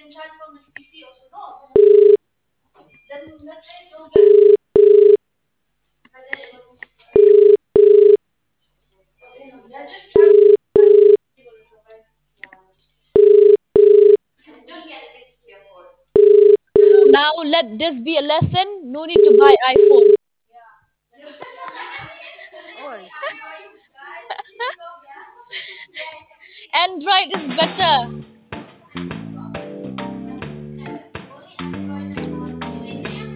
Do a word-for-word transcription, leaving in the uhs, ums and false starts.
Now let this be a lesson. No need to buy iPhone. Oi. Android is better.